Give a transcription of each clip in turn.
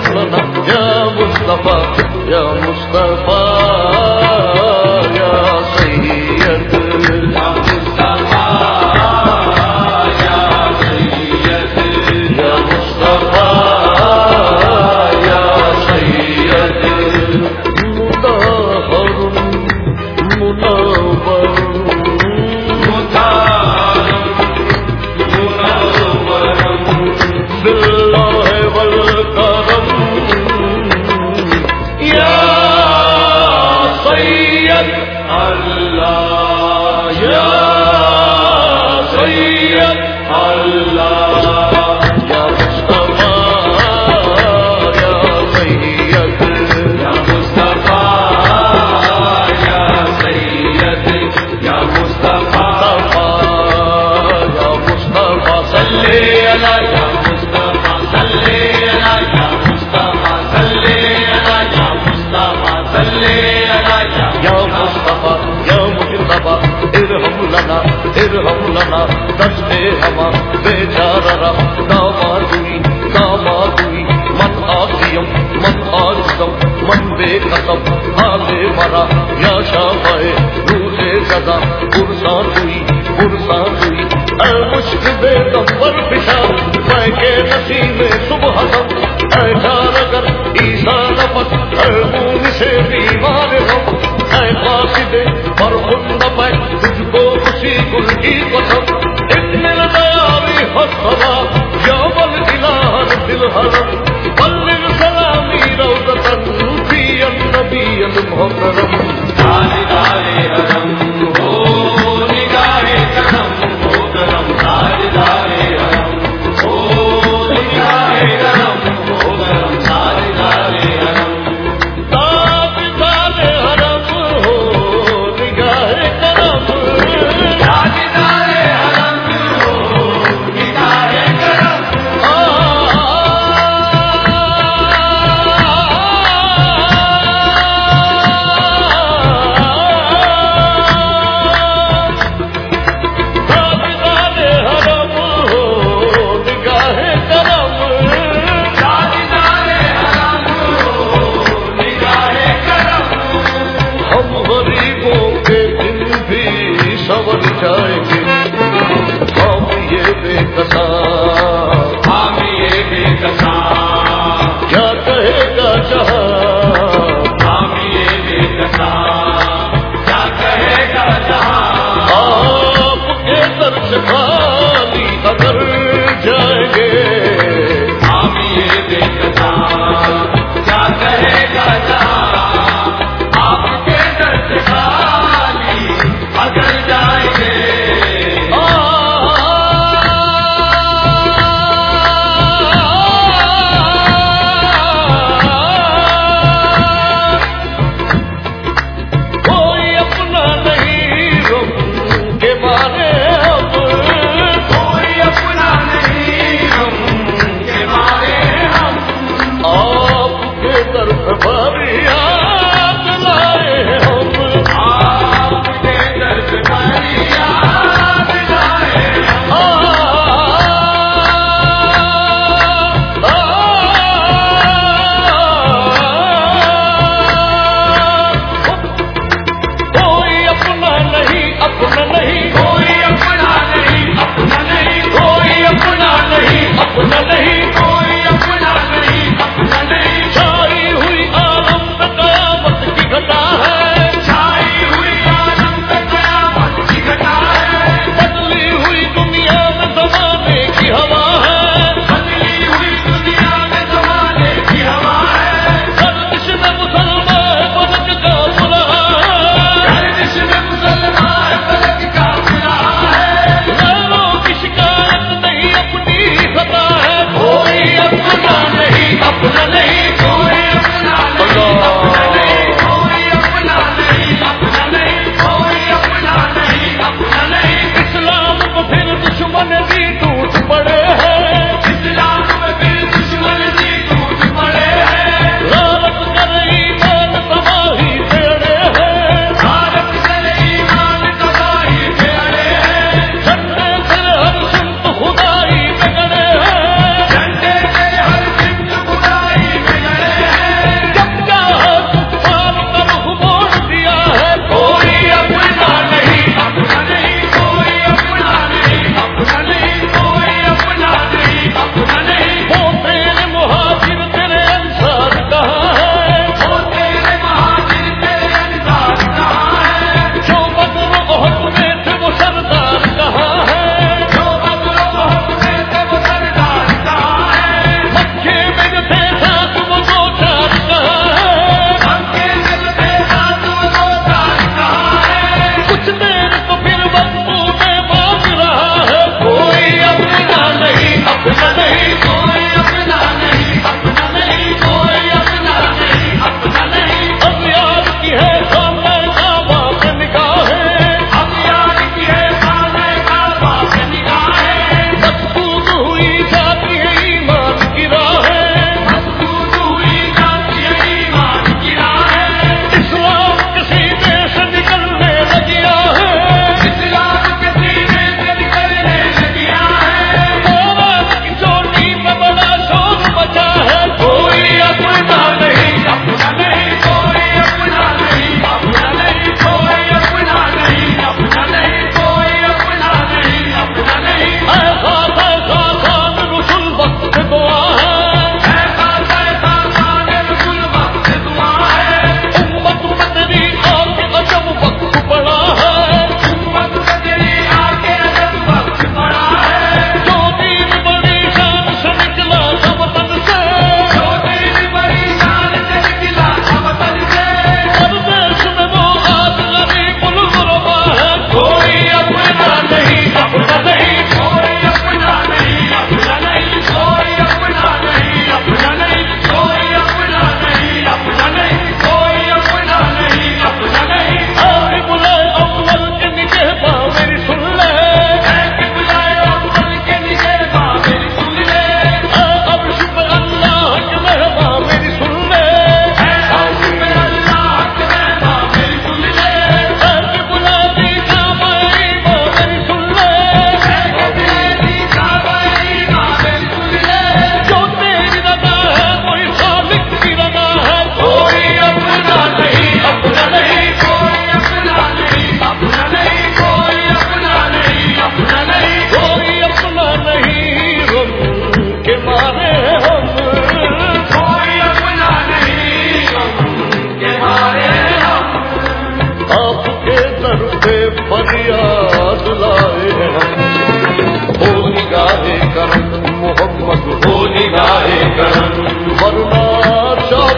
لنا یا مصطفیٰ یا مصطفیٰ یا سید یا مصطفیٰ یا سید یا مصطفیٰ یا سید مطہر منور ارحم لنا دشتے ہما بیچارہ داماد ہوئی من آسیم من آرزم من بے قسم حالے مرا یا شاہے روز گدا پرسان ہوئی اے مشک بے دم پر پشان میں کے نصیب صبح دم اے جان اگر عیسیٰ نفس اے خون سے بیمار ہم اے قاصد پر خند پہ تجھ کو اسی گل کی قسم ابن الدیاری حسنا یا والالہ بالحرم بلغ سلامی روضتا فی النبی المحترم تاجدار حرم ہو نگاہ کرم ہو کرم تاجدار حرم ہو نگاہ کرم ہو کرم تاجدار حرم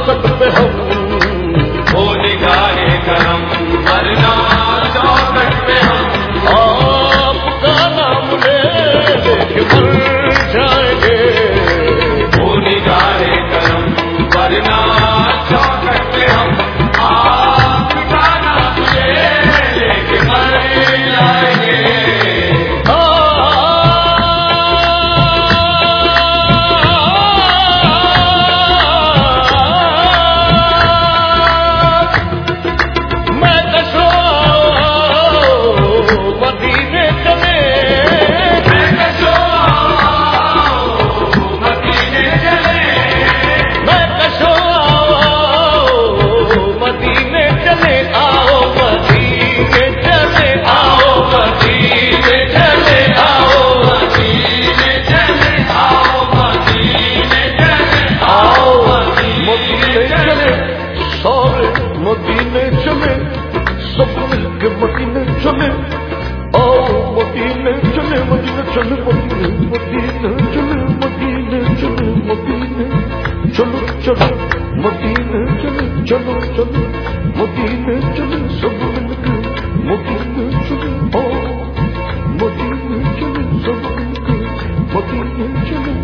چوکٹ پہ ہم ہو نگاہ کرم ورنہ چوکٹ پہ ہم آپ کا نام لے کے مر جائیں گے. ہو نگاہ کرم ورنہ چوکٹ پہ ہم آپ کا نام لے کے مر جائیں گے. مدینے چلے سب مل کے مدینے چلے آؤ مدینے چلے مدینے چلے مدینے چلے مدینے چلے مدینے چلو چلو مدینے چلے چلو چلو مدینے چلے سب مل کے مدینے چلے آؤ مدینے چلے سب مل کے مدینے چلے.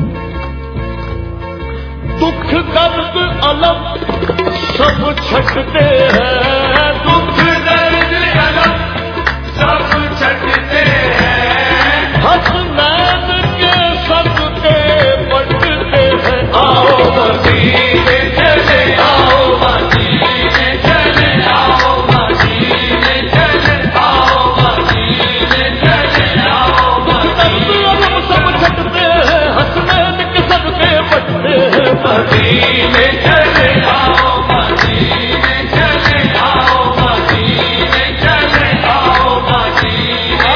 دکھ درد الم سب چھٹتے ہیں دکھ درد الم سب چھٹتے ہیں حسنین کے صدقے بٹتے ہیں. آؤ مدینے چلے آؤ مدینے چلے آؤ مدینے چلے آؤ مدینے چلے آؤ درد الم سب چھٹتے ہیں حسنین کے صدقے بٹتے ہیں. مدینے چلے آؤ مدینے چلے آؤ مدینے چلے آؤ مدینے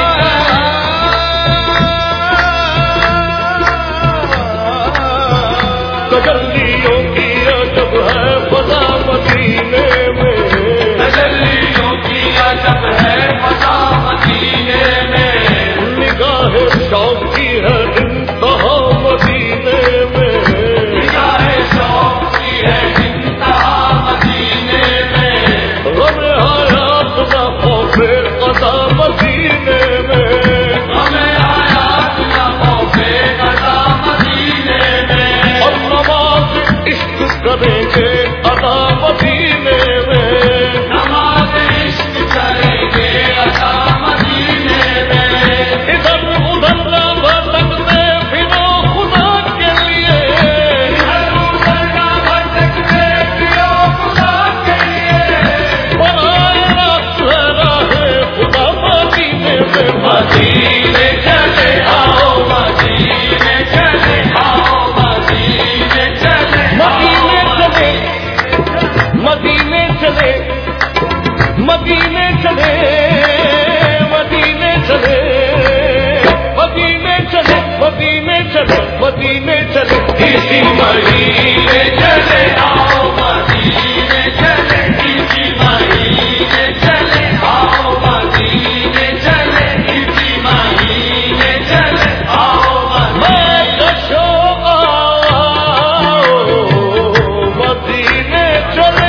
تجلیوں کی عجب ہے فضا مدینے میں تجلیوں کی عجب ہے فضا مدینے میں نگاہ شوق کی ہے انتہا مدینے میں نگاہ شوق کی ہے انتہا مدینے میں غم حیات نہ خوف قضا مدینے میں ہمیں آیات نہ خوف قضا مدینے میں اور نماز عشق کریں گے ادا مدینے میں نماز عشق کریں گے عطا مدینے میں ادھر ادھر نہ بھٹکتے پھرو خدا کے لیے برائے راست ہے راہ خدا مدینے میں مدینے چلے آؤ مدینے چلے آؤ مدینے چلے مدینے چلے مدینے چلے مدینے چلے مدینے چلے مدینے چلے مدینے چلے اسی مدینے چلے آؤ مدینے چلے اسی مدینے چلے آؤ مدینے چلے اسی مدینے چلے آؤ میں کشو مدینے چلے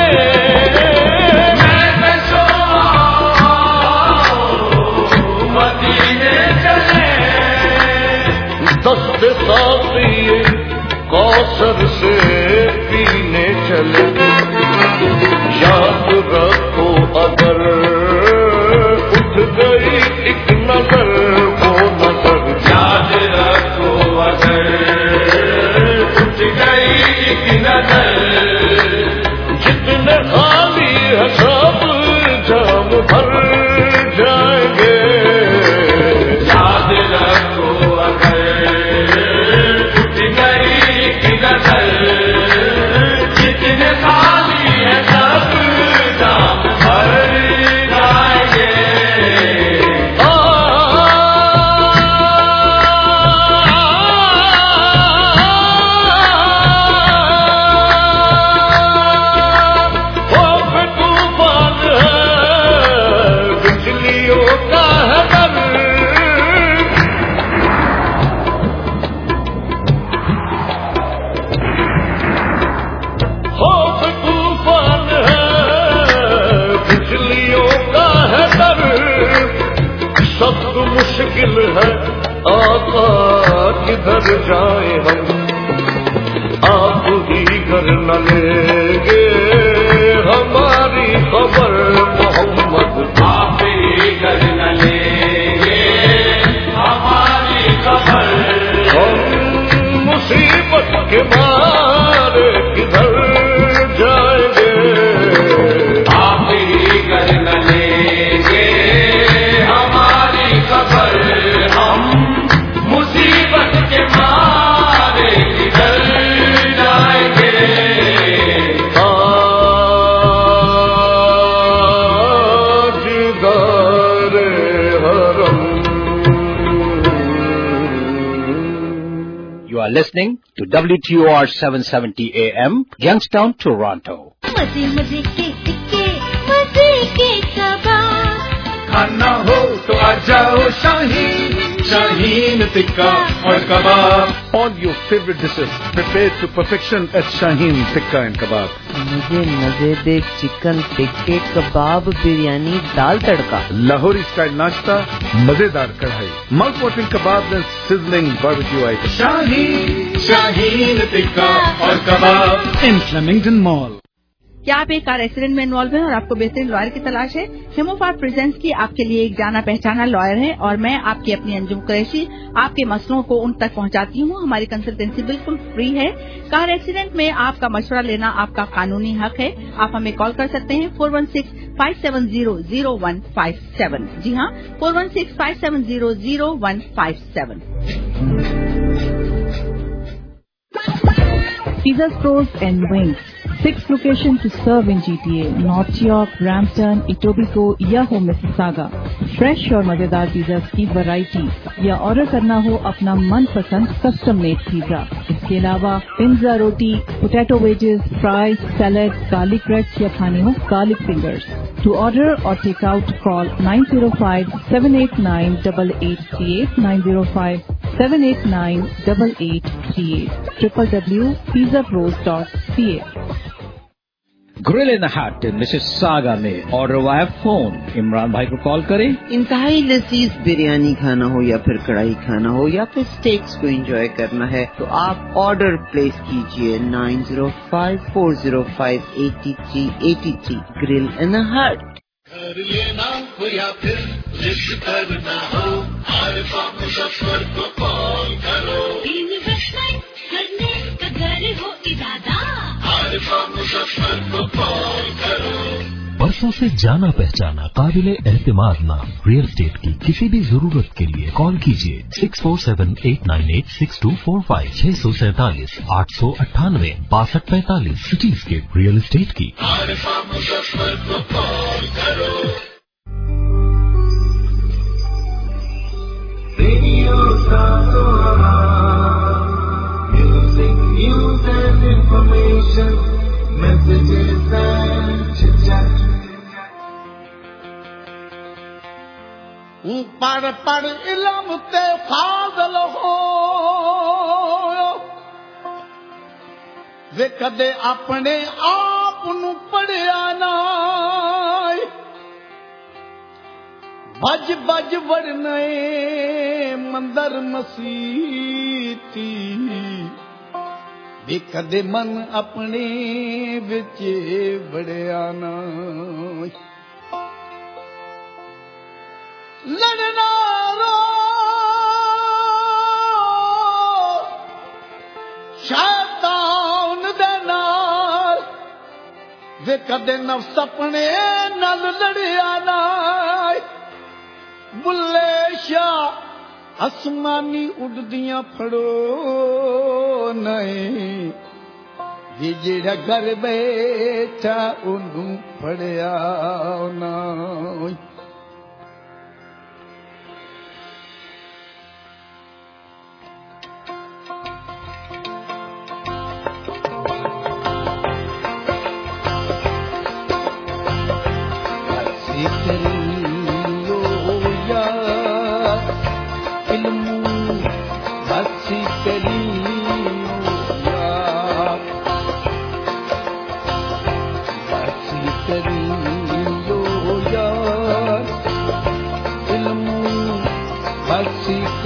مدینے چلے دست ساتھی کوثر سے پینے چلے. یاد رکھو اگر اٹھ گئی ایک نظر وہ نظر یاد رکھو اگر اٹھ گئی ایک نظر جتنے خالی ہے سب جام بھر جائیں گے. یاد رکھو اگر اٹھ گئی ایک نظر جتنے خالی ہے سب جام بھر جائیں گے. خوف مشکل ہے آقا کدھر جائیں ہم، آپ ہی کر نہ لیں گے ہماری خبر محمد، آپ ہی کر نہ لیں گے ہماری خبر، ہم مصیبت کے مارے کدھر جائیں گے، آپ ہی کر نہ لیں گے ہماری خبر، ہم مصیبت کے مارے کدھر جائیں گے، تاجدار حرم. You are listening to WTOR 770 AM, Youngstown, Toronto. مزے مزے کے ٹکے مزے کے کباب، کھانا ہو تو آ جاؤ شاہین، شاہین ٹکا اور کباب. All your favorite dishes prepared to perfection at Shaheen Tikka and Kebab. مجھے مزیدار چکن ٹکے کباب بریانی دال تڑکا، Lahori style nashta, مزیدار کڑھائی, mouth-watering kebabs and sizzling barbecue items. شاہین، شاہین ٹکا اور کباب. In Flemington Mall. کیا آپ ایک کار ایکسیڈنٹ میں انوالو ہیں اور آپ کو بہترین لائر کی تلاش ہے؟ ہیموفار پریزنٹس کی آپ کے لیے ایک جانا پہچانا لائر ہے اور میں آپ کی اپنی انجم قریشی آپ کے مسئلوں کو ان تک پہنچاتی ہوں. ہماری کنسلٹنسی بالکل فری ہے. کار ایکسیڈنٹ میں آپ کا مشورہ لینا آپ کا قانونی حق ہے. آپ ہمیں کال کر سکتے ہیں 416-570-0157. جی ہاں، 416-570-0157. Pizza Stores and Wings. 6 locations to serve in GTA, North York, Brampton, Etobicoke یا ہو Mississauga. فریش اور مزیدار پیزاز کی ورائٹی یا آرڈر کرنا ہو اپنا من پسند کسٹم میڈ پیزا. اس کے علاوہ panzerotti, potato wedges, fries, salad, garlic bread یا کھانے ہو garlic fingers. To order or take out, call 905-789-8838, 905-789-8838, www.pizzapros.ca. Grill in the Hut in Mississauga میں آرڈر وایا فون. عمران بھائی کو کال کریں. انتہائی لذیذ بریانی کھانا ہو یا پھر کڑھائی کھانا ہو یا پھر اسٹیکس کو انجوائے کرنا ہے تو آپ آرڈر پلیس کیجئے 905-405-8383. Grill in the hut. گھر لینا ہو یا پھر لسٹ کرنا ہو، عارفہ مظفر کو کال کرو، انویسٹمنٹ کرنے کا گھر ہو ارادہ، عارفہ مظفر کو کال کرو. برسوں سے جانا پہچانا قابل اعتماد نام ریئل اسٹیٹ کی کسی بھی ضرورت کے لیے کال کیجیے 6478986245 647-898-6245 سٹی اسکیپ ریئل اسٹیٹ کی. عارفہ مظفر کو کال کرو. Radio music news and information messages and chit. پڑھ پڑھ علم تے فاضل ہو وے کدے اپنے آپ نو پڑھیا نہ، بج بج وڑنے مندر مسیتی وے کدے من اپنے وچ وڑیا نہ. لڑنا رو شیطان دے نال وے کدے نفس اپنے نال لڑیا نہ. بلے شاہ آسمانی اڈدیاں پھڑو نہیں، جی جڑا گھر بیٹھا اونوں پھڑیا نہ.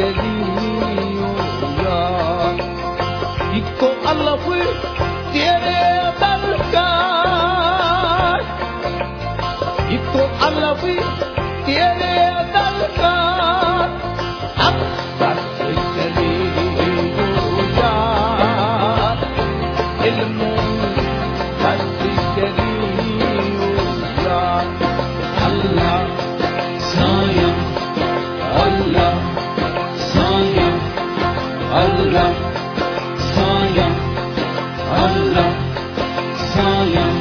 Iko alafu tiene atalcar, iko alafu tiene atalcar, hasta que ya el mundo casi ya Allah sayang, Allah sayang, Allah. Sayang, Allah, sayang.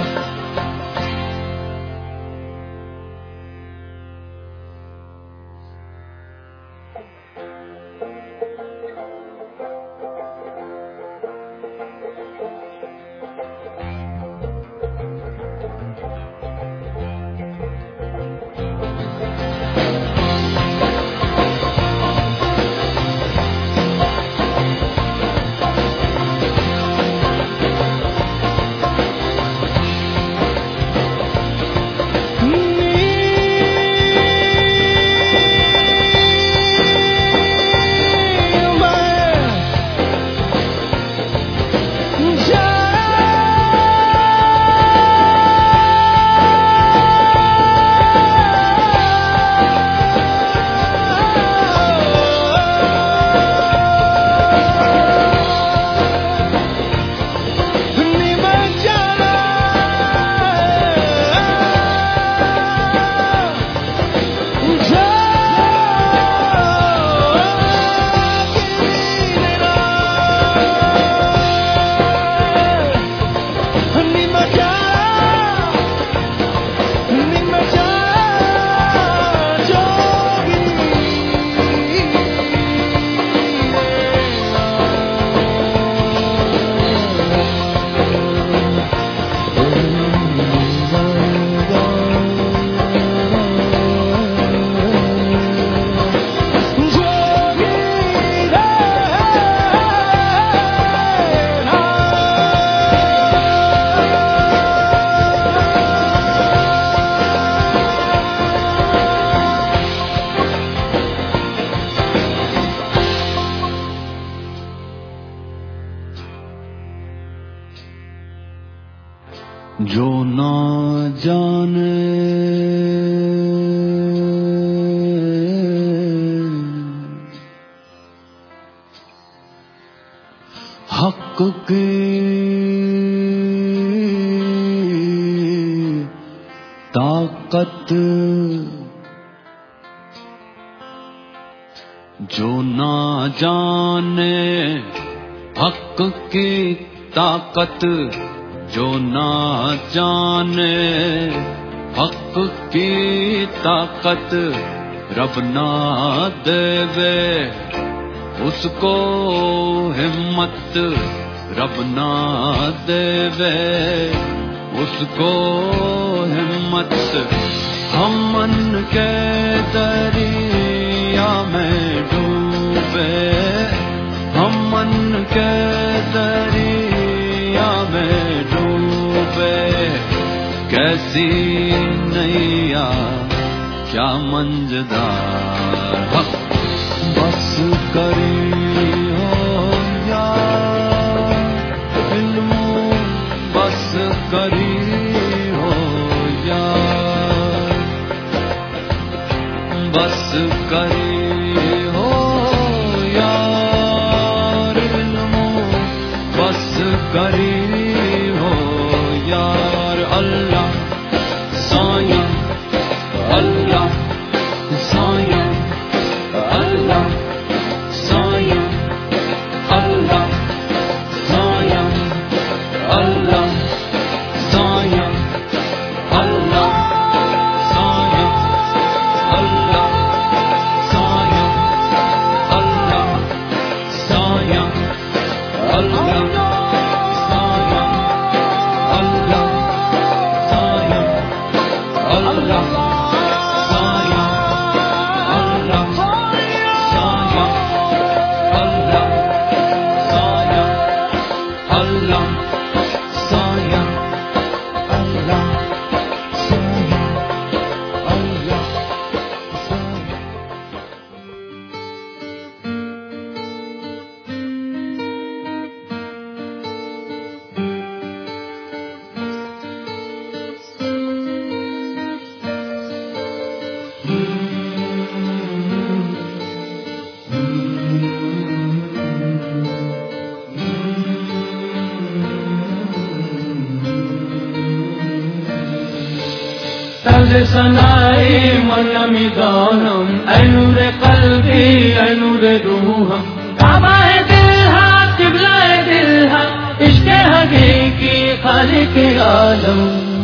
جو نہ جانے حق کی طاقت، جو نہ جانے حق کی طاقت، جو نہ جانے حق کی طاقت، رب نہ دے اس کو ہمت، رب نہ دے اس کو ہمت، ہم من کے دریا میں ڈوبے، ہم من کے دریا میں ڈوبے، کیسی نیا کیا منجدار، حق بس کری ہو یا علم بس کری ہو یا بس کری ہو یا علم بس کری ہو یار، اللہ سایہ اللہ سایہ اللہ سایہ اللہ سایہ اللہ سایہ اللہ سایہ اللہ سایہ اللہ سایہ اللہ سایہ اللہ سل سنائی من میدانم اے نور قلبی اے نور روحم کعبہ دل ہاں قبلہ دل ہاں عشق حقیقی خالق عالم.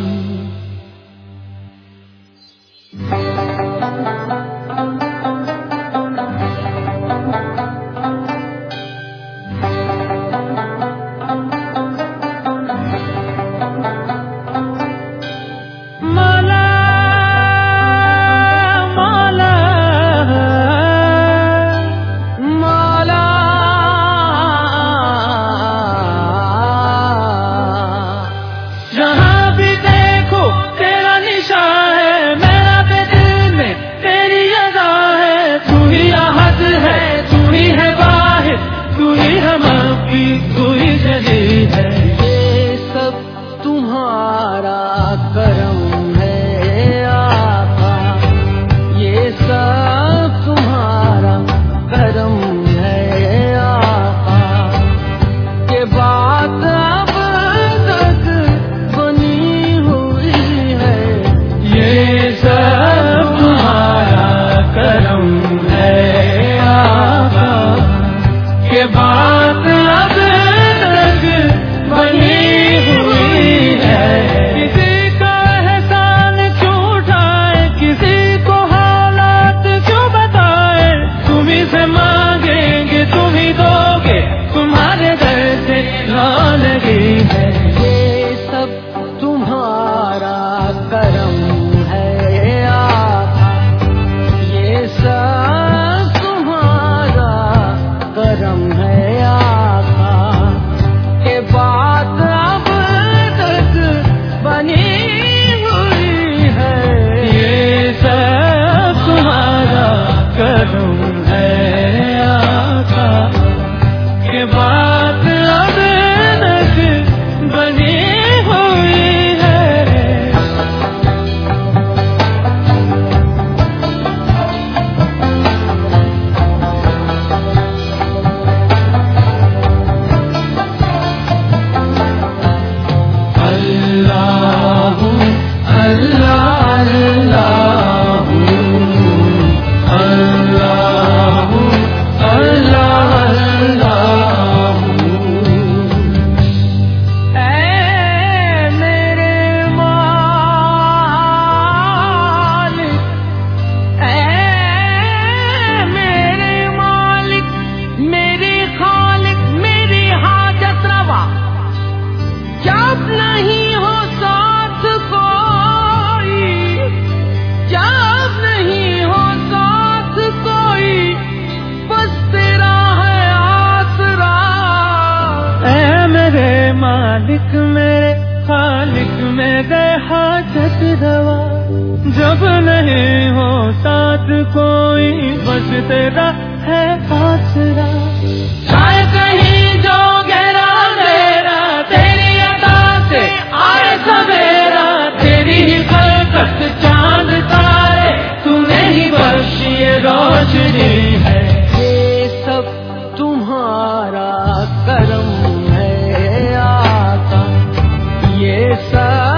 جب نہیں ہو ساتھ کوئی بس تیرا ہے آسرا. چاہے کہیں جو گہرا اندھیرا تیری عطا سے آئے سویرا تیری ہی خلقت چاند تارے تو نے ہی بخشی یہ روشنی ہے. یہ سب تمہارا کرم ہے آقا یہ سب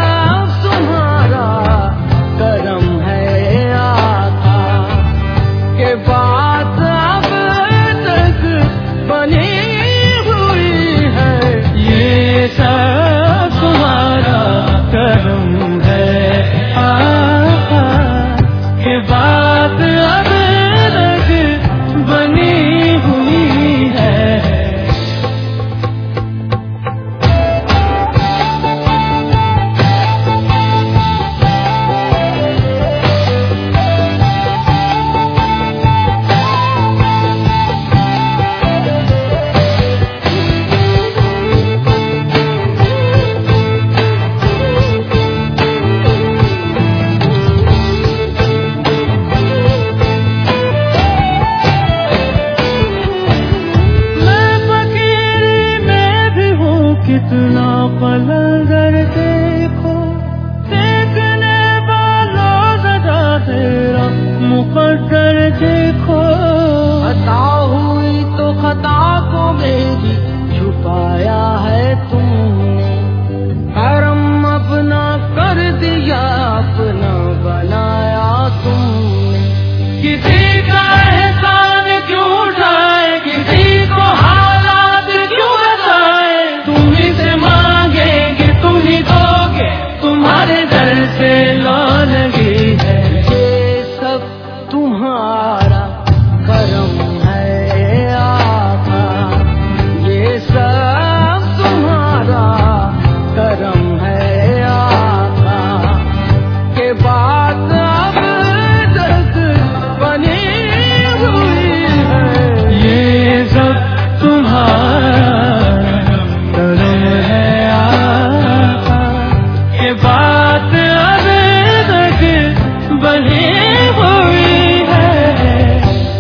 بڑھے ہوئی ہے.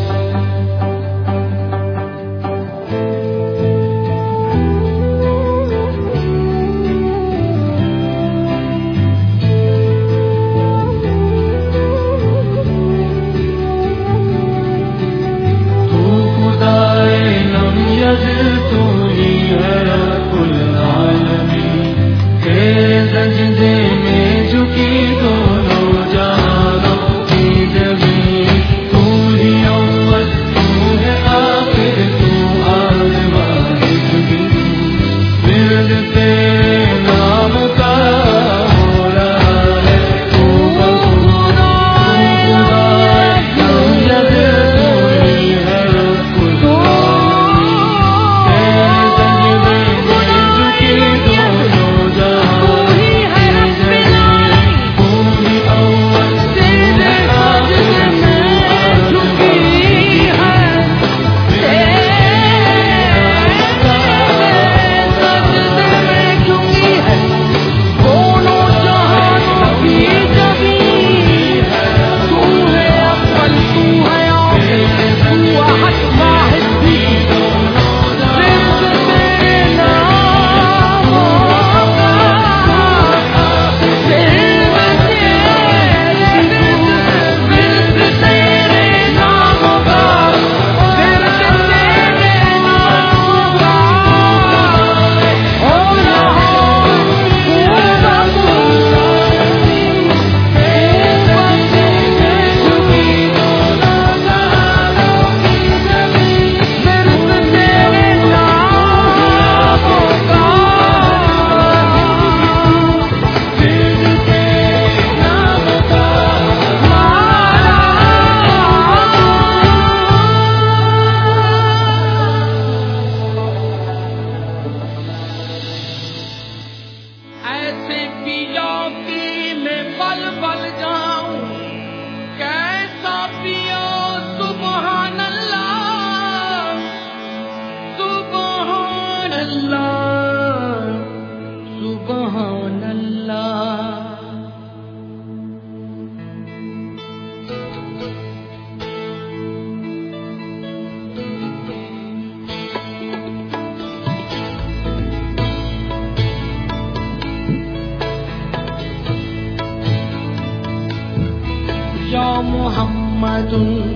محمد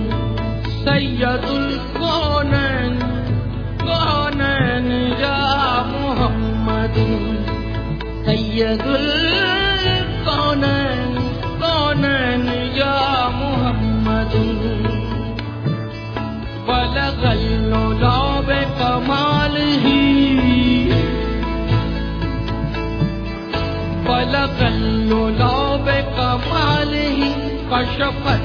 سید الکونین کونین یا محمد سید الکونین کونین یا محمد بلغ العلا بکمالہ بلغ العلا بکمالہ کشفت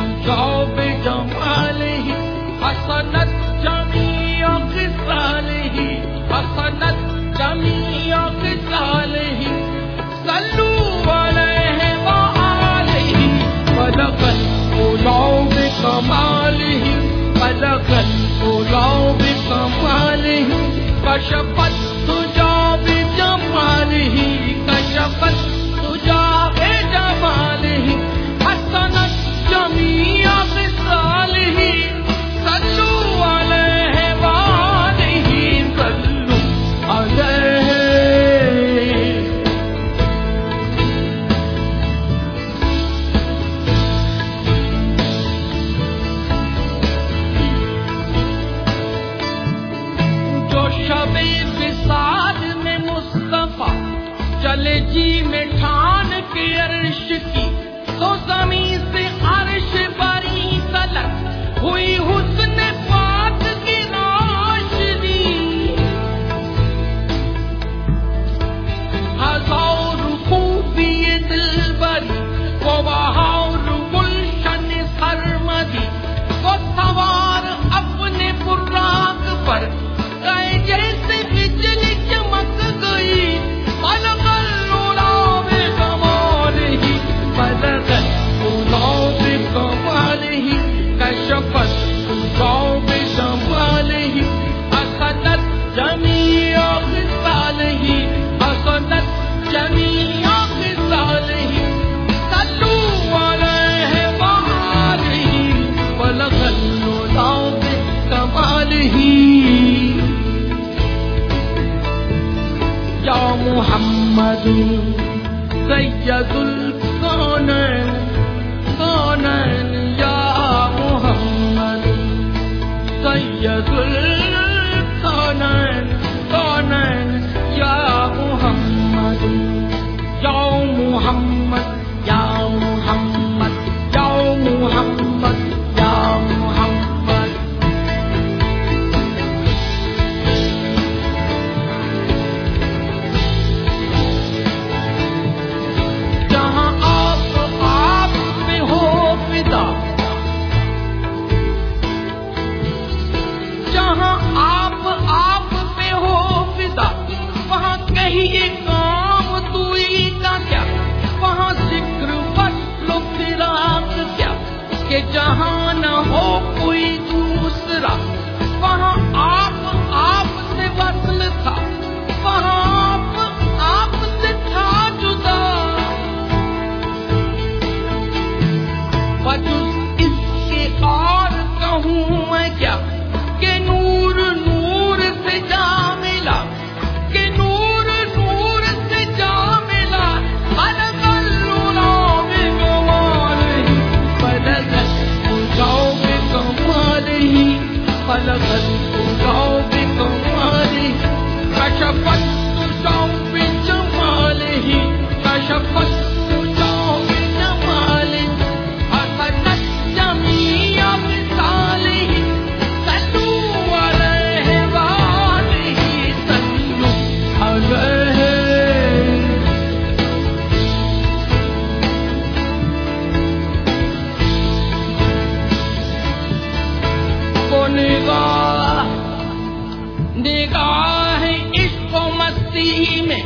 بجمالہ حسنت جمیع خصالہ حسنت جمیع خصالہ صلوا علیہ وآلہ بلغ العلا بکمالہ بلغ العلا بکمالہ کشفت تجا بجمالہ کشفت تجا بجمالہ حسنت جمیع خصالہ صلوا علیہ وآلہ صلوا علیہ. جو شب سید الکونین کونین یا محمد سید الکونین کونین یا محمد یا محمد یا محمد یا محمد یا محمد جہاں آپ میں ہو فدا جہاں آپ میں ہو فدا وہاں کہیں کام دوئی کا کیا وہاں ذکر فضل و فراق کیا کہ جہاں نہ ہو کوئی دوسرا وہاں آپ سے وصل تھا وہاں آپ سے تھا جدا وجز اس کے اور کہوں میں کیا کہ نور نور سے جا ملا کہ نور نور سے جا ملا خلق الغلام بکمالہ خلق الغلام بکمالہ خلق الغلام بکمالہ کشفت الغلام بجمالہ کشفت الغلام بجمالہ حسنت جمیع مثالہ صلوا علیہ وآلہ صلوا علیہ کو نگاہ عشق و مستی میں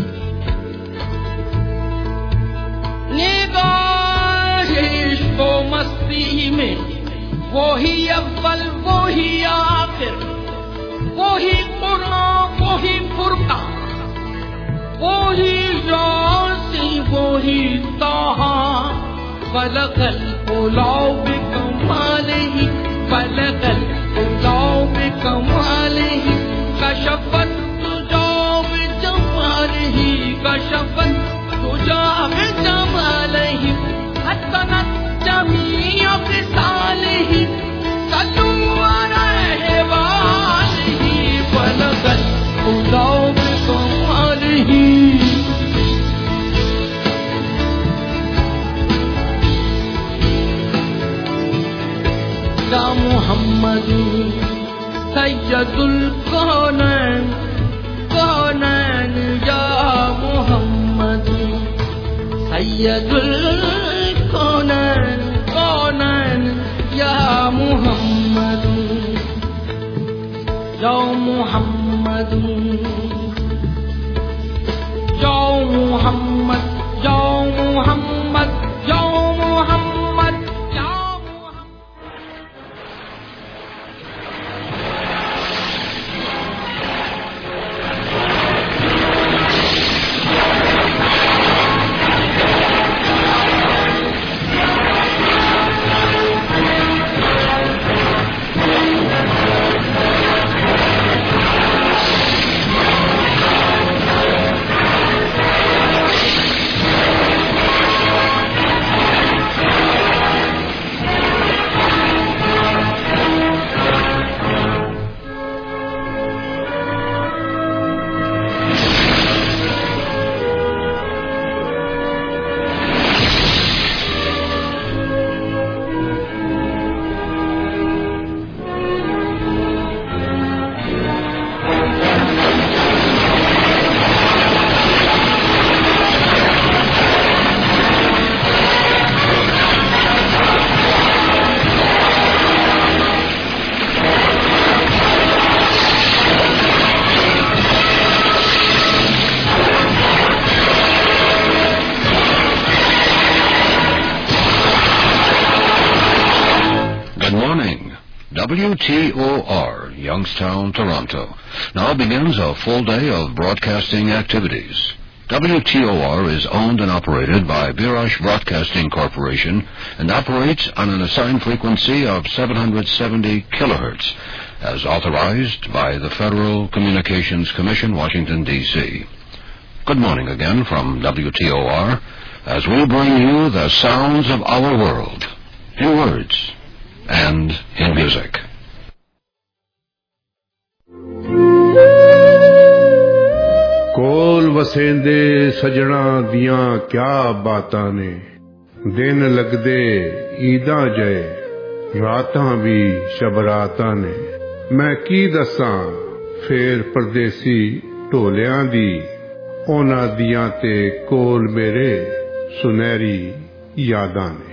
نگاہ عشق و مستی میں وہی اول وہی آخر وہی قرآن وہی فرقان وہی یاسین وہی طہ خلق الغلام بکمالہ خلق الغلام بکمالہ کشفت الغلام بجمالہ کشفت الغلام بجمالہ حسنت جمیع مثالہ صلوا علیہ وآلہ خلق الغلام بکمالہ یا محمد سید الکونین کونین یا محمد سید الکونین کونین یا محمد یا محمد یا محمد یا محمد یا محمد یا WTOR, Youngstown, Toronto. Now begins a full day of broadcasting activities. WTOR is owned and operated by Birash Broadcasting Corporation and operates on an assigned frequency of 770 kilohertz, as authorized by the Federal Communications Commission, Washington, D.C. Good morning again from WTOR as we bring you the sounds of our world in words and in music. ਕੋਲ ਵਸੇਂਦੇ ਸਜਣਾ ਦੀਆਂ ਕਿਆ ਬਾਤਾਂ ਨੇ, ਦਿਨ ਲੱਗਦੇ ਈਦਾਂ ਜਏ, ਰਾਤਾਂ ਵੀ ਸ਼ਬਰਾਤਾਂ ਨੇ। ਮੈਂ ਕੀ ਦੱਸਾਂ ਫੇਰ ਪਰਦੇਸੀ ਢੋਲਿਆਂ ਦੀ, ਉਹਨਾਂ ਦੀਆਂ ਤੇ ਕੋਲ ਮੇਰੇ ਸੁਨਹਿਰੀ ਯਾਦਾਂ ਨੇ।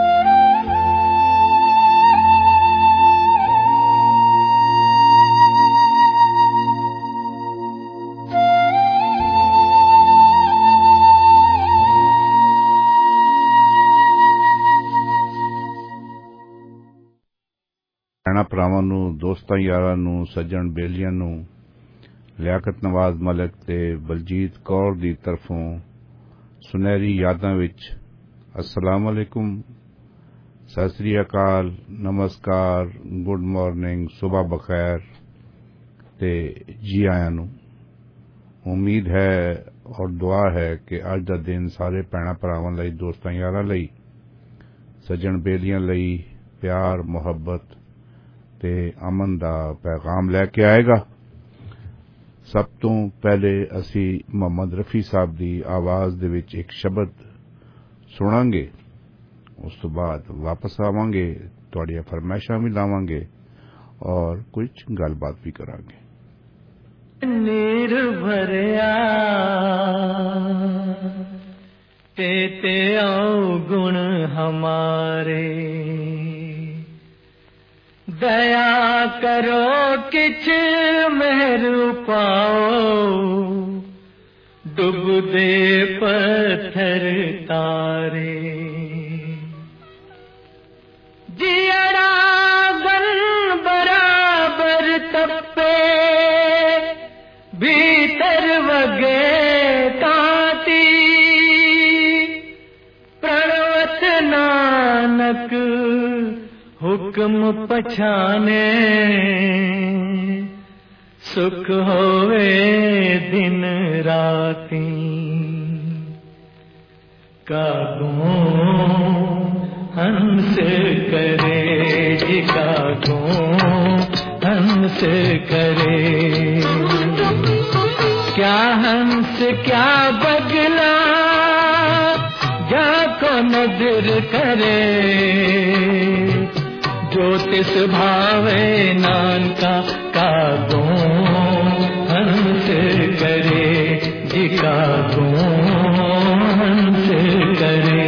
ਭੈਣਾਂ ਭਰਾਵਾਂ ਨੂੰ, ਦੋਸਤਾਂ ਯਾਰਾਂ ਨੂੰ, ਸੱਜਣ ਬੇਲੀਆਂ ਨੂੰ ਲਿਆਕਤ ਨਵਾਜ਼ ਮਲਿਕ ਤੇ ਬਲਜੀਤ ਕੌਰ ਦੀ ਤਰਫੋਂ ਸੁਨਹਿਰੀ ਯਾਦਾਂ ਵਿੱਚ ਅਸਲਾਮ ਅਲੈਕੁਮ, ਸਤਿ ਸ੍ਰੀ ਅਕਾਲ, ਨਮਸਕਾਰ, ਗੁੱਡ ਮਾਰਨਿੰਗ, ਸੁਬਹ ਬਖੈਰ ਤੇ ਜੀ ਆਇਆਂ ਨੂੰ। ਉਮੀਦ ਹੈ ਔਰ ਦੁਆ ਹੈ ਕਿ ਅੱਜ ਦਾ ਦਿਨ ਸਾਰੇ ਭੈਣਾਂ ਭਰਾਵਾਂ ਲਈ, ਦੋਸਤਾਂ ਯਾਰਾਂ ਲਈ, ਸੱਜਣ ਬੇਲੀਆਂ ਲਈ ਪਿਆਰ, ਮੁਹੱਬਤ ਤੇ ਅਮਨ ਦਾ ਪੈਗਾਮ ਲੈ ਕੇ ਆਏਗਾ। ਸਭ ਤੋਂ ਪਹਿਲੇ ਅਸੀਂ ਮੁਹੰਮਦ ਰਫੀ ਸਾਹਿਬ ਦੀ ਆਵਾਜ਼ ਦੇ ਵਿੱਚ ਇੱਕ ਸ਼ਬਦ ਸੁਣਾਂਗੇ, ਉਸ ਤੋਂ ਬਾਅਦ ਵਾਪਸ ਆਵਾਂਗੇ, ਤੁਹਾਡੀਆਂ ਫਰਮਾਇਸ਼ਾਂ ਵੀ ਲਾਵਾਂਗੇ ਔਰ ਕੁਝ ਗੱਲਬਾਤ ਵੀ ਕਰਾਂਗੇ। ਨੀਰ ਭਰਿਆ ਤੇ ਆਓ ਗੁਣ ਹਮਾਰੇ, दया करो किछ मेहर पाओ, डूब दे पत्थर तारे। जियड़ा गन बराबर तपे, भीतर वगे ताती, प्रणवत नानक हुक्म पछाने, सुख होवे दिन राती। कागों हंस करे जी, कागों हंस करे, क्या हंस क्या बगला जाको नजर करे, ज्योतिष भावे नानका कागों हंस करे जी, कागों हंस करे।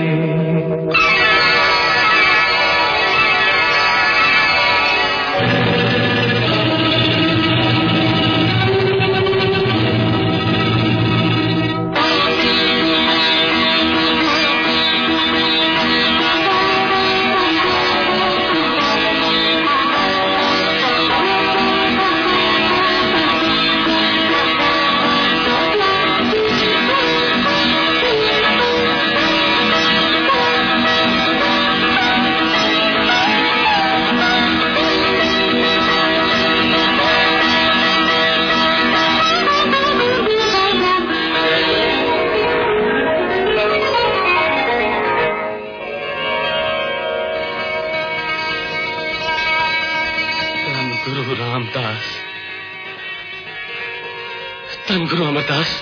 धन गुरु अमरदास,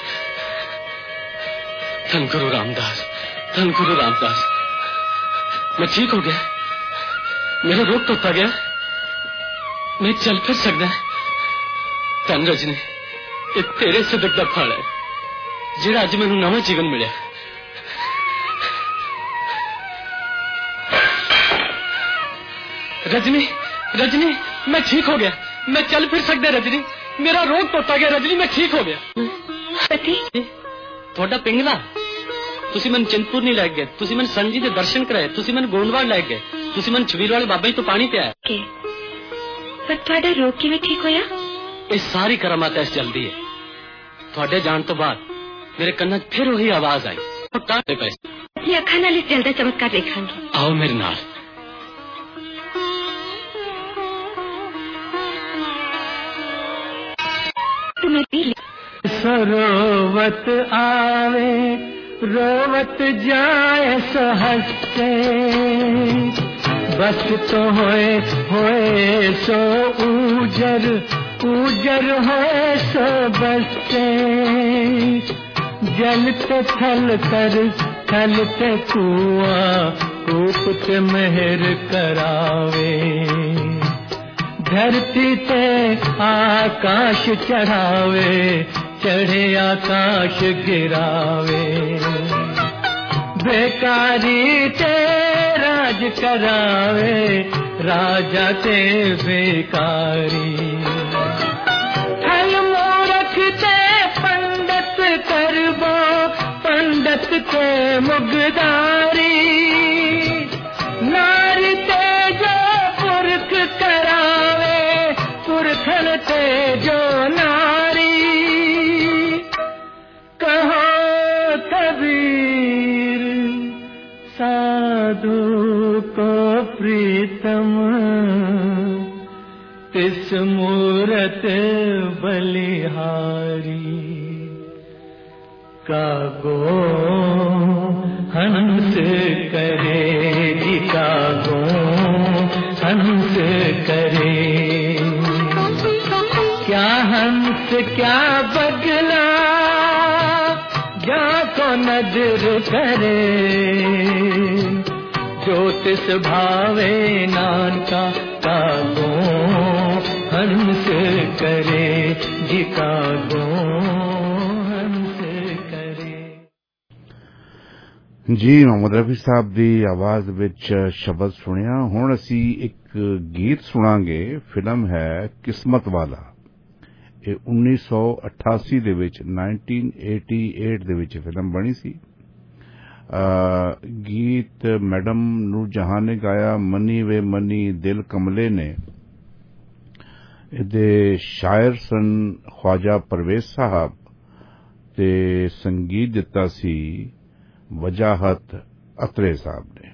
धन गुरु रामदास, धन गुरु रामदास। मैं ठीक हो गया, मेरा रोग टूटा गया, मैं चल फिर सकदा। धन रजनी, ये तेरे सदक दा फल है जिहड़ा अज मैनूं नवां जीवन मिलिया। रजनी, रजनी, मैं ठीक हो गया, मैं चल फिर सकदा। रजनी, मेरा रोग टुट गया। रजनी, मैं ठीक हो गया। पति थोड़ा पिंगला, तुसी मन चिंतपुर नहीं लै गए, तुसी मन संजी दे दर्शन कराए, तुसी मन गोंदवाल लै गए, तुसी मन छबील वाले बाबा जी तो पानी पिया। पर थोड़ा रोग किवें ठीक होया? ये सारी करामात ऐस चलदी है। थोड़े जान तो बाद मेरे कन्ना फिर वही आवाज आई। अपनी अखां नाल इस जल्दा चमत्कार देखांगी। आओ मेरे नाल। तुम्हें भी सरोवत आवे रोवत जाए सो हंसते, बस तो होए सो ऊजर ऊजर होए सो बसते, जलते थलते कुआं कूपत मेहर करावे, धरती ते आकाश चढ़ावे चढ़े आकाश गिरावे, बेकारी ते राज करावे राजा ते बेकारी, हल मूरख ते पंडित करबो पंडित ते मुगदारी, नारी ते जो पुरख करावे पुरखन ते जो नारी, कहो कबीर साधु को प्रीतम, तिस मूरत बलिहारी, कागो हंस करे कागो हंस करे, क्या हंस क्या बगला जाको नजर करे, ज्योतिष भावे नानका कागो हंस करे जी कागो हंस करे। ਜੀ ਮੁਹੰਮਦ ਰਫੀ ਸਾਹਿਬ ਦੀ ਆਵਾਜ਼ ਵਿੱਚ ਸ਼ਬਦ ਸੁਣਿਆ। ਹੁਣ ਅਸੀਂ ਇੱਕ ਗੀਤ ਸੁਣਾਂਗੇ। ਫਿਲਮ ਹੈ ਕਿਸਮਤ ਵਾਲਾ। ਇਹ 1988 ਦੇ ਵਿੱਚ 1988 ਦੇ ਵਿੱਚ ਫਿਲਮ ਬਣੀ ਸੀ। ਗੀਤ ਮੈਡਮ ਨੂਰ ਜਹਾਂ ਨੇ ਗਾਇਆ, ਮਨੀ ਵੇ ਮਨੀ ਦਿਲ ਕਮਲੇ ਨੇ। ਇਹਦੇ ਸ਼ਾਇਰ ਸਨ ਖਵਾਜਾ ਪਰਵੇਜ਼ ਸਾਹਿਬ ਤੇ ਸੰਗੀਤ ਦਿੱਤਾ ਸੀ ਵਜਾਹਤ ਅਤਰੇ ਸਾਹਿਬ ਨੇ।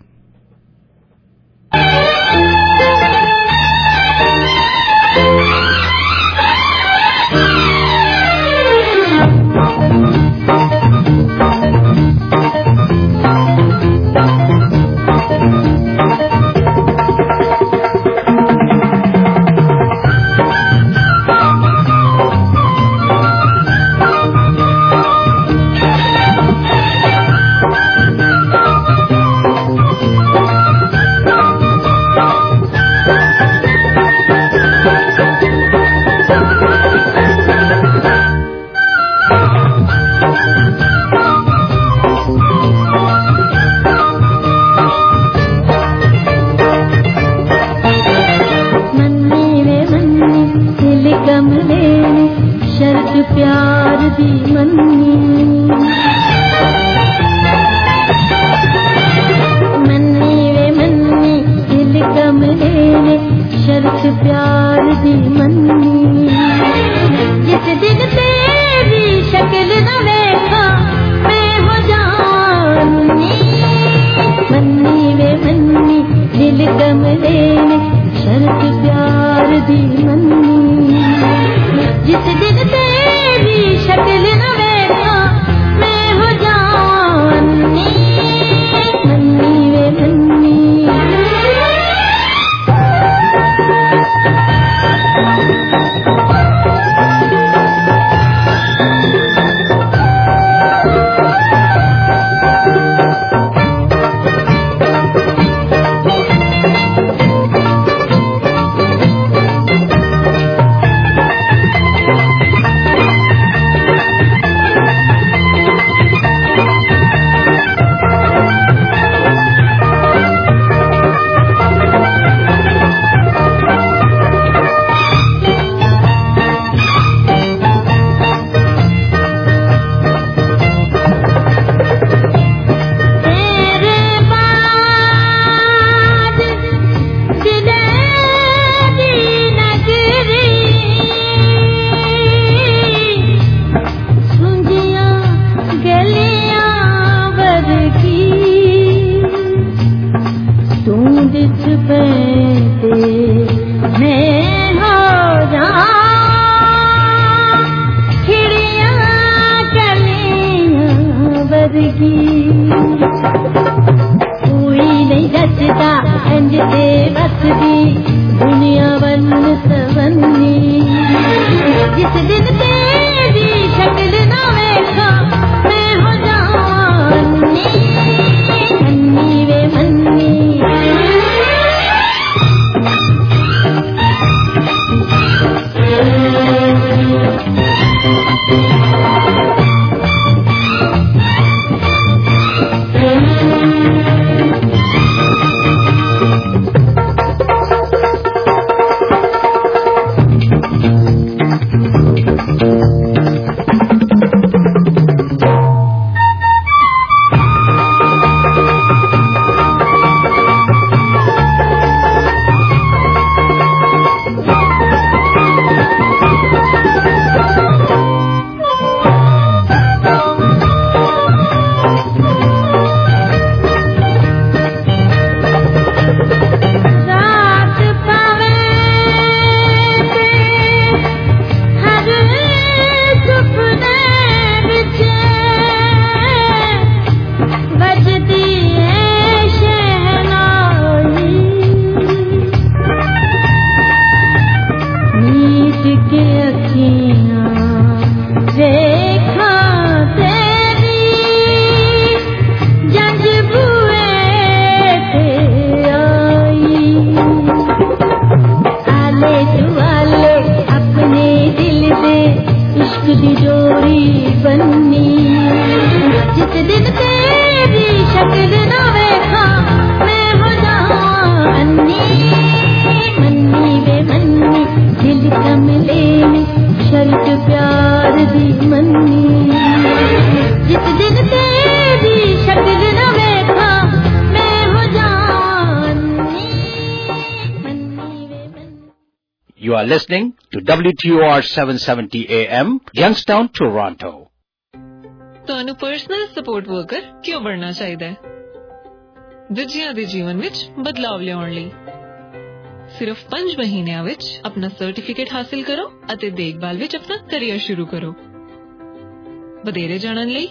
You are listening to WTOR 770 AM, Youngstown, Toronto. ਤੁਹਾਨੂੰ ਪਰਸਨਲ ਸਪੋਰਟ ਵਰਕਰ ਕਿਉਂ ਬਣਨਾ ਚਾਹੀਦਾ ਹੈ? ਦੂਜਿਆਂ ਦੇ ਜੀਵਨ ਵਿੱਚ ਬਦਲਾਵ ਲਿਆਉਣ ਲਈ। ਸਿਰਫ 5 ਮਹੀਨਿਆਂ ਵਿੱਚ ਆਪਣਾ ਸਰਟੀਫਿਕੇਟ ਹਾਸਿਲ ਕਰੋ ਅਤੇ ਦੇਖਭਾਲ ਵਿੱਚ ਆਪਣਾ ਕੈਰੀਅਰ ਸ਼ੁਰੂ ਕਰੋ। ਵਧੇਰੇ ਜਾਣਨ ਲਈ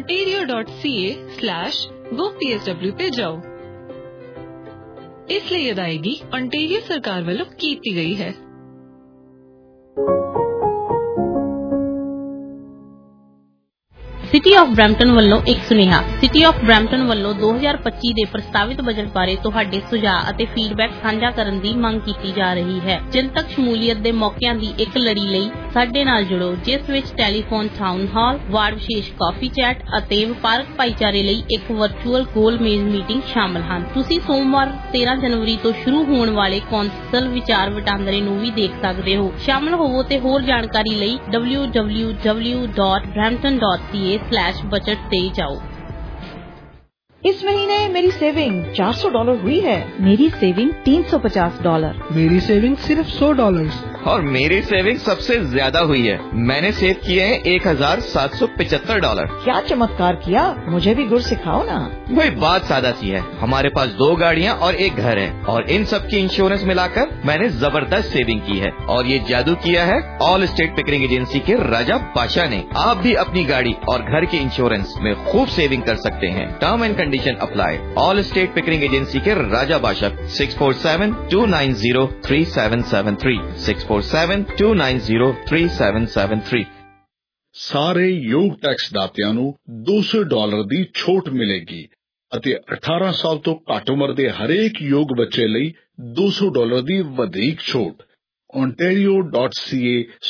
ontario.ca/gopsw ਤੇ ਜਾਓ। ਇਸ ਲਈ ਅਦਾਇਗੀ ontario ਸਰਕਾਰ ਵੱਲੋਂ ਕੀਤੀ ਗਈ ਹੈ। ਸਿਟੀ ਆਫ ਬਰੈਂਪਟਨ ਵੱਲੋਂ ਇੱਕ ਸੁਨੇਹਾ। ਸਿਟੀ ਆਫ ਬਰੈਂਪਟਨ ਵੱਲੋਂ 2025 ਦੇ ਪ੍ਰਸਤਾਵਿਤ ਬਜਟ ਬਾਰੇ ਤੁਹਾਡੇ ਸੁਝਾਅ ਅਤੇ ਫੀਡਬੈਕ ਸਾਂਝਾ ਕਰਨ ਦੀ ਮੰਗ ਕੀਤੀ ਜਾ ਰਹੀ ਹੈ। ਜਨਤਕ ਸ਼ਮੂਲੀਅਤ ਦੇ ਮੌਕਿਆਂ ਦੀ ਇੱਕ ਲੜੀ ਲਈ ਸਾਡੇ ਨਾਲ ਜੁੜੋ, ਜਿਸ ਵਿੱਚ ਟੈਲੀਫੋਨ ਟਾਊਨ ਹਾਲ, ਵਾਰਡ ਵਿਸ਼ੇਸ਼ ਕਾਫੀ ਚੈਟ ਅਤੇ ਵਪਾਰਕ ਭਾਈਚਾਰੇ ਲਈ ਇੱਕ ਵਰਚੁਅਲ ਗੋਲ ਮੇਜ਼ ਮੀਟਿੰਗ ਸ਼ਾਮਲ ਹਨ। ਤੁਸੀਂ ਸੋਮਵਾਰ 13 ਜਨਵਰੀ ਤੋਂ ਸ਼ੁਰੂ ਹੋਣ ਵਾਲੇ ਕੌਂਸਲ ਵਿਚਾਰ ਵਟਾਂਦਰੇ ਨੂੰ ਵੀ ਦੇਖ ਸਕਦੇ ਹੋ। ਸ਼ਾਮਲ ਹੋਵੋ ਤੇ ਹੋਰ ਜਾਣਕਾਰੀ ਲਈ www.brampton.ca/budget ਤੇ ਜਾਓ। इस महीने मेरी सेविंग $400 हुई है। मेरी सेविंग $350। मेरी सेविंग सिर्फ $100। और मेरी सेविंग सबसे ज्यादा हुई है। मैंने सेव किए हैं $1775। क्या चमत्कार किया, मुझे भी गुर सिखाओ ना। वही बात सादा सी है। हमारे पास 2 गाड़ियाँ और 1 घर है और इन सब की इंश्योरेंस मिलाकर मैंने जबरदस्त सेविंग की है। और ये जादू किया है ऑल स्टेट पिकरिंग एजेंसी के राजा बादशाह ने। आप भी अपनी गाड़ी और घर के इंश्योरेंस में खूब सेविंग कर सकते हैं। Term and condition apply. Allstate Pickering agency के राजा बादशाह 647-290-3773 647-290-3773। ਸਾਰੇ ਯੋਗ ਟੈਕਸ ਦਾਤਿਆਂ ਨੂੰ $200 ਦੀ ਛੋਟ ਮਿਲੇਗੀ ਅਤੇ 18 ਸਾਲ ਤੋਂ ਘੱਟ ਉਮਰ ਦੇ ਹਰੇਕ ਯੋਗ ਬੱਚੇ ਲਈ $200 ਦੀ ਵਧੇਰੇ ਛੋਟ। ontario.ca